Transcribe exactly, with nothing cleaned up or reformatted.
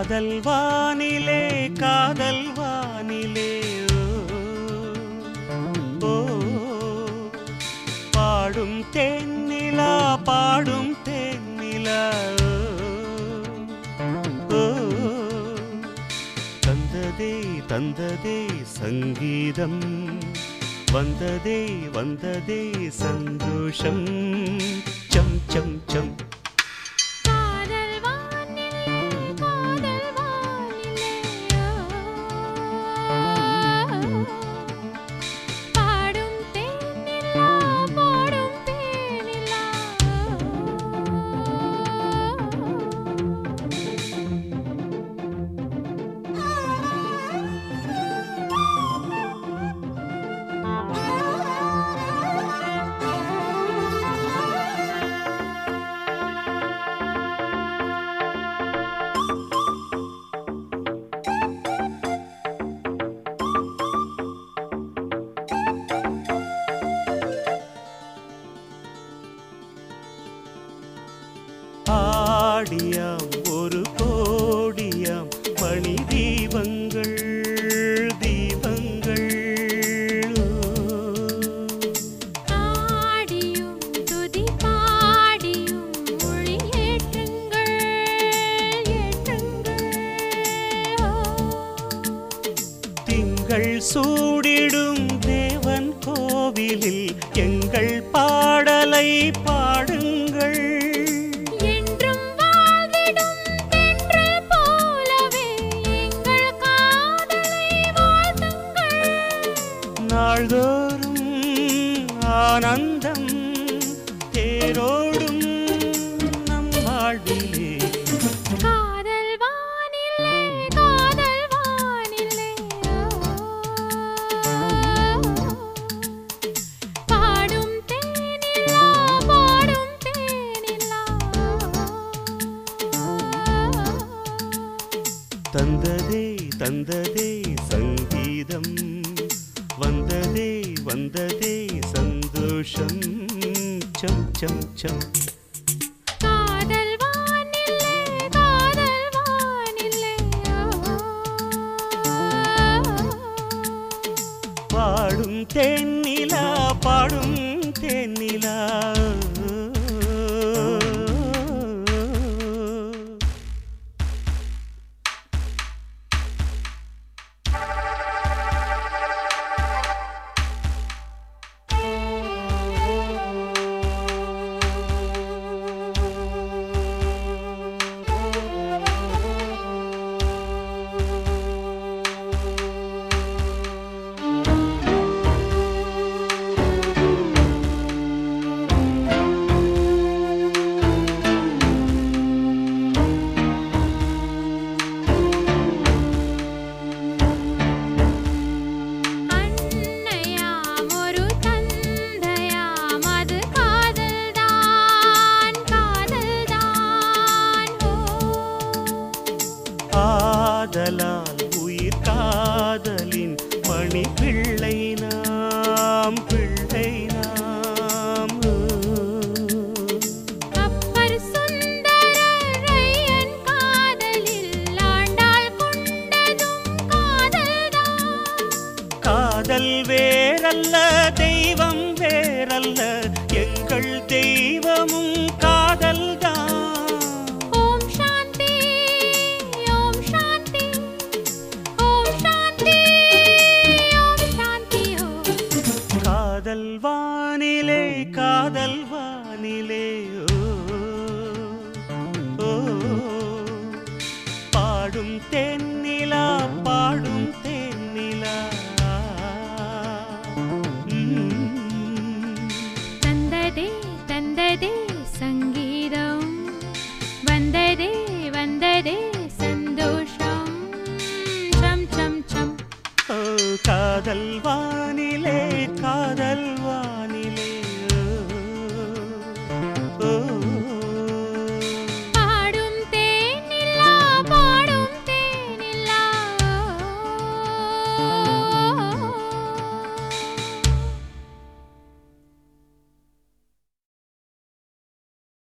காதல் வானிலே காதல் வானிலே ஓ பாடும் தேனிலா பாடும் தேனிலா ஓ தந்ததே தந்ததே சங்கீதம் வந்ததே வந்ததே சந்தோஷம் சம் சம் சம் ஆடியாம் ஒரு கோடியாம் மணி தீபங்கள் தீபங்கள் ஆடியும் துதி பாடியும் மொழி ஏற்றுங்கள் ஏற்றுங்கள் திங்கள் சூடிடும் தேவன் கோவிலில் எங்கள் பாடலை பாடுங்கள் நாள்தோறும் ஆனந்தம் தேரோடும் நம் வாழ்விலே காதல் வானிலே காதல் வானிலே பாடும் தேனிலா பாடும் தேனிலா தந்ததே தந்ததே சங்கீதம் வந்ததே வந்ததே சந்தோஷம் சம் சம் சம் காதல் வானிலே காதல் வானிலே பாடும் தேனிலா பாடும் தேனிலா காதலால் உயிர் காதலின் மணி பிள்ளை நாம் பிள்ளை நாம் அப்பர் சுந்தரரையன் காதலில் ஆண்டாள் கொண்டதும் காதல்தான் காதல் வேறல்ல தெய்வம் வேறல்ல எங்கள் தெய்வமும் காதல்தான் காதல் வானிலே காதல் வானிலே ஓ பாடும் தென்னிலா பாடும் தென்னிலா தந்ததே தந்ததே சங்கீதம் வந்ததே வந்ததே சந்தோஷம் சம் சம் சம் காதல் வானிலே காதல்